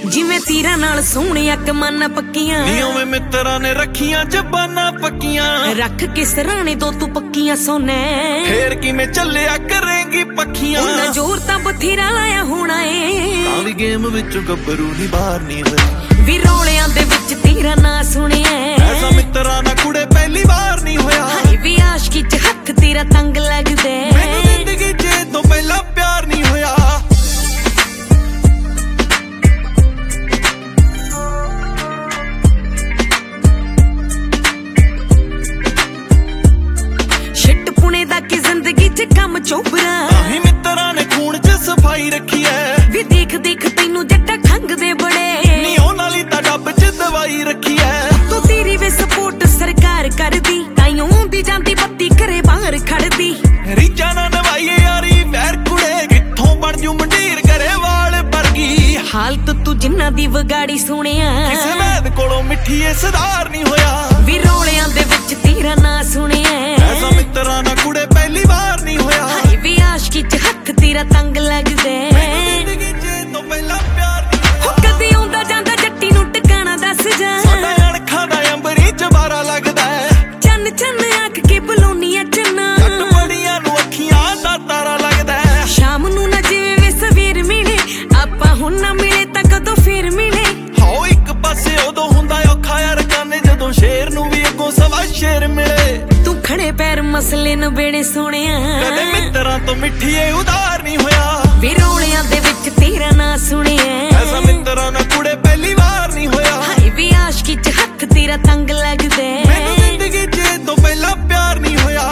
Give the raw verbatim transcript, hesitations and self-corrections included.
ਜਿਵੇਂ ਤੀਰਾਂ ਨਾਲ ਸੋਹਣੀਆਂ ਕਮਾਨਾਂ ਪੱਕੀਆਂ ਨੀ ਉਵੇਂ ਮਿੱਤਰਾਂ ਨੇ ਰੱਖੀਆਂ ਜ਼ਬਾਨਾਂ ਪੱਕੀਆਂ ਰੱਖ ਕੇ ਸਰਾਣੇ ਤੋਂ ਤੂੰ ਪੱਕੀਆਂ ਸੋਨੇ ਫੇਰ ਕਿਵੇਂ ਚੱਲਿਆ ਕਰੇਂਗੀ ਪੱਖੀਆਂ ਉਹਨਾਂ ਜ਼ੋਰ ਤਾਂ ਬਥੇਰਾ ਲਾਇਆ ਹੋਣਾ ਏ ਤਾਂ ਵੀ ਗੇਮ ਵਿੱਚੋਂ ਗੱਭਰੂ ਨਹੀਂ ਬਾਹਰ ਨਹੀਂ ਹੋਇਆ ਵੀ ਰੌਲਿਆਂ ਦੇ ਵਿੱਚ ਤੇਰਾ ਨਾਂ ਸੁਣਿਆ ਐਸਾ ਮਿੱਤਰਾਂ ਨਾਲ ਕੁੜੇ ਪਹਿਲੀ ਵਾਰ ਨਹੀਂ ਹੋਇਆ ਹਾਏ ਵੀ ਆਸ਼ਕੀ ਚ ਹੱਥ ਤੇਰਾ ਤੰਗ ਲੱਗਦਾ ਮੈਨੂੰ ਜ਼ਿੰਦਗੀ ਚ ਤੋਂ ਪਹਿਲਾਂ ਪਿਆਰ ਨਹੀਂ ਹੋਇਆ ਛਿੱਟ ਪੁਣੇ ਦਾ ਕਿ ਜ਼ਿੰਦਗੀ ਚ ਕੰਮ ਚੋਬਰਾ ਆਹੀ ਮਿੱਤਰਾਂ ਨੇ ਖੂਨ ਚ ਸਫਾਈ ਰੱਖੀ ਐ ਵੀ ਦੇਖ ਦੇਖ ਤੈਨੂੰ ਜੱਟਾ ਖੰਗਦੇ ਬੜੇ ਨੀ ਉਹਨਾਂ ਲਈ ਤਾਂ ਡੱਬ ਚ ਦਵਾਈ ਰੱਖੀ ਐ ਤੂੰ ਤੇਰੀ ਵੇ ਸਪੋਰਟ ਸਰਕਾਰ ਕਰਦੀ ਤਾਈਂ ਦੀ ਜਾਂਦੀ ਬੱਤੀ ਘਰੇ ਬਾਹਰ ਖੜਦੀ ਰੀਚਾ ਨਾ ਨਵਾਈਏ ਯਾਰੀ ਵੈਰ ਕੁੜੇ ਕਿੱਥੋਂ ਬਣ ਜੂ ਮੰਡੀਰ ਕਰੇ ਵਾਲ ਵਰਗੀ ਹਾਲਤ ਤੂੰ ਜਿੰਨਾ ਦੀ ਵਿਗਾੜੀ ਸੁਣਿਆ ਕਿਸੇ ਵੈਦ ਕੋਲੋਂ ਮਿੱਠੀ ਏ ਸਦਾਰ ਨਹੀਂ ਹੋਇਆ ਵੀ ਰੌਲਿਆਂ ਦੇ ਵਿੱਚ ਤੇਰਾ ਨਾਂ ਸੁਣਿਆ ਐਸਾ ਮਿੱਤਰਾਂ ਨਾਲ ਕੁੜੇ ਪਹਿਲੀ ਵਾਰ ਨਹੀਂ ਹੋਇਆ ਹਾਏ ਵੀ ਆਸ਼ਕੀ ਚ ਹੱਥ ਤੇਰਾ ਤੰਗ ਲੱਗਦਾ ਮੈਨੂੰ ਜ਼ਿੰਦਗੀ ਚ ਤੋਂ ਪਹਿਲਾਂ ਪਿਆਰ ਨਹੀਂ ਹੋ ਹੋਇਆ ਕਦੇ ਆਉਂਦਾ ਜਾਂਦਾ ਜੱਟੀ ਨੂੰ ਟਿਕਾਣਾ ਦੱਸ ਜਾ ਸਾਡਾ ਅਣਖਾਂ ਦਾ ਅੰਬਰੀ ਚ ਬਾਰਾ ਲੱਗਦਾ ਚੰਨ ਚੰਨ ਆਖ ਕੇ ਬੁਲਾਉਣੀਆਂ ਚੰਨਾ ਜੱਟ ਬੜੀਆਂ ਨੂੰ ਅੱਖੀਆਂ ਦਾ ਤਾਰਾ ਲੱਗਦਾ ਸ਼ਾਮ ਨੂੰ ਨਾ ਜਿਵੇਂ ਵੇ ਸਵੇਰ ਮਿਲੇ ਆਪਾਂ ਹੁਣ ਨਾ ਮਿਲੇ ਤਾਂ ਕਦੋਂ ਫੇਰ ਮਿਲੇ ਹੋ ਇੱਕ ਪਾਸੇ ਉਦੋਂ ਹੁੰਦਾ ਔਖਾ ਯਾਰ ਕਾਨੇ ਜਦੋਂ ਸ਼ੇਰ ਨੂੰ ਵੀ ਅੱਗੋਂ ਸਵਾ ਸ਼ੇਰ ਮਿਲੇ ਤੂੰ ਖੜੇ ਪੈਰ ਮਸਲੇ ਨਵੇੜੇ ਸੋਹਣਿਆ ਕਦੇ ਮਿੱਤਰਾਂ ਤੋਂ ਮਿੱਠੀ ਏ ਉਧਾਰ ਨਹੀਂ ਹੋਇਆ ਵੀ ਰੌਲਿਆਂ ਦੇ ਵਿੱਚ ਤੇਰਾ ਨਾਂ ਸੁਣਿਆ ਐਸਾ ਮਿੱਤਰਾਂ ਨਾਲ ਕੁੜੇ ਪਹਿਲੀ ਵਾਰ ਨਹੀਂ ਹੋਇਆ ਹਾਏ ਵੀ ਆਸ਼ਕੀ ਚ ਹੱਥ ਤੇਰਾ ਤੰਗ ਲੱਗਦਾ ਮੈਨੂੰ ਜ਼ਿੰਦਗੀ ਚ ਤੋਂ ਪਹਿਲਾਂ ਪਿਆਰ ਨਹੀਂ ਹੋਇਆ